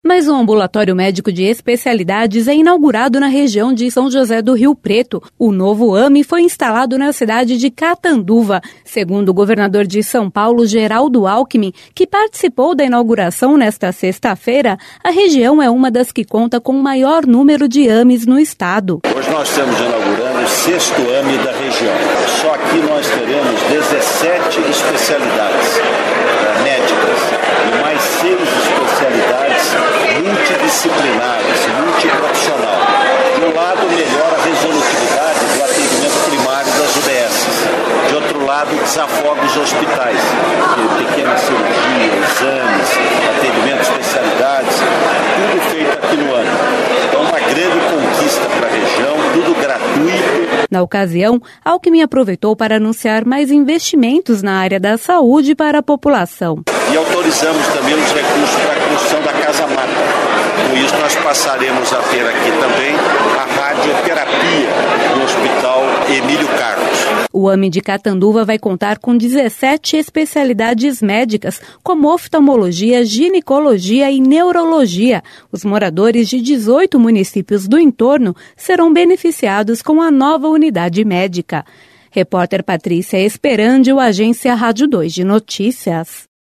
Mais um ambulatório médico de especialidades é inaugurado na região de São José do Rio Preto. O novo AME foi instalado na cidade de Catanduva. Segundo o governador de São Paulo, Geraldo Alckmin, que participou da inauguração nesta sexta-feira, a região é uma das que conta com o maior número de AMEs no estado. Hoje nós estamos inaugurando o 6º AME da região. Só aqui nós teremos 17 especialidades médicas e mais 6 especialidades multidisciplinares, multiprofissional. De um lado, melhora a resolutividade do atendimento primário das UBSs. De outro lado, desafoga os hospitais, pequena cirurgia, exames, atendimento de especialidades, tudo feito aqui no ano. Então, uma grande conquista para a região, tudo gratuito. Na ocasião, Alckmin aproveitou para anunciar mais investimentos na área da saúde para a população. E autorizamos também os recursos para a construção da Casa Mata. Com isso, nós passaremos a ter aqui também a radioterapia no Hospital Emílio Carlos. O AME de Catanduva vai contar com 17 especialidades médicas, como oftalmologia, ginecologia e neurologia. Os moradores de 18 municípios do entorno serão beneficiados com a nova unidade médica. Repórter Patrícia Esperandio, Agência Rádio 2 de Notícias.